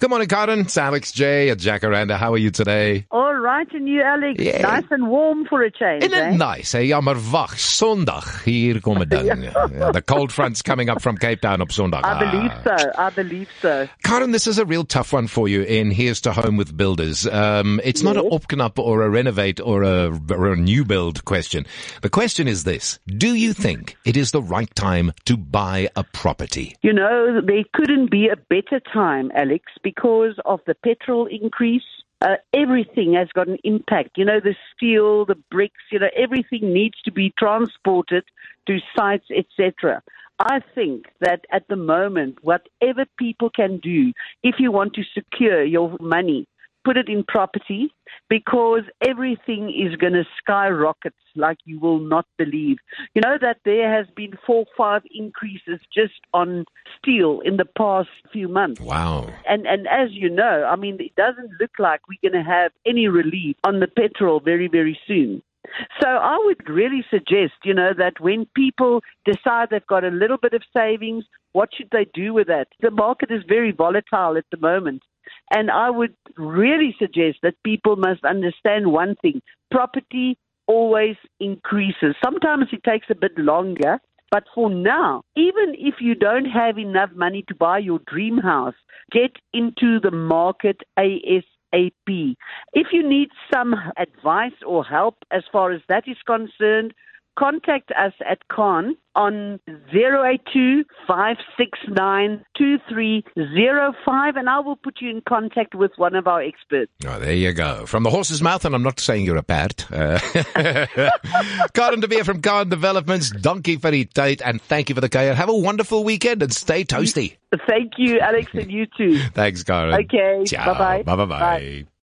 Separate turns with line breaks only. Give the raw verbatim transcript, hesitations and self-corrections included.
Good morning, Karen. It's Alex J at Jacaranda. How are you today?
All right, and you, Alex?
Yeah.
Nice and warm for a change,
Isn't
eh?
it nice? Hey, ja, maar wacht. Zondag. Hier komen ding. Yeah, the cold front's coming up from Cape Town op zondag.
I believe so. I believe so.
Karen, this is a real tough one for you in Here's to Home with Builders. Um, it's not
Yes.
a opknap or a renovate or a, or a new build question. The question is this. Do you think it is the right time to buy a property?
You know, there couldn't be a better time, Alex, because of the petrol increase. Uh, everything has got an impact. You know, the steel, the bricks, you know, everything needs to be transported to sites, et cetera. I think that at the moment, whatever people can do, if you want to secure your money, put it in property, because everything is going to skyrocket like you will not believe. You know that there has been four, five increases just on steel in the past few months.
Wow.
And and as you know, I mean, it doesn't look like we're going to have any relief on the petrol very, very soon. So I would really suggest, you know, that when people decide they've got a little bit of savings, what should they do with that? The market is very volatile at the moment. And I would really suggest that people must understand one thing. Property always increases. Sometimes it takes a bit longer. But for now, even if you don't have enough money to buy your dream house, get into the market ASAP. If you need some advice or help as far as that is concerned, contact us at Con on zero eight two, five six nine, two three zero five, and I will put you in contact with one of our experts.
Oh, there you go. From the horse's mouth, and I'm not saying you're a pert. Uh, Karen de Beer from Karen Developments, donkey vir die tyd, and thank you for the kuier. Have a wonderful weekend and stay toasty.
Thank you, Alex, and you too.
Thanks, Karen.
Okay,
Ciao.
bye-bye.
Bye-bye.
Bye.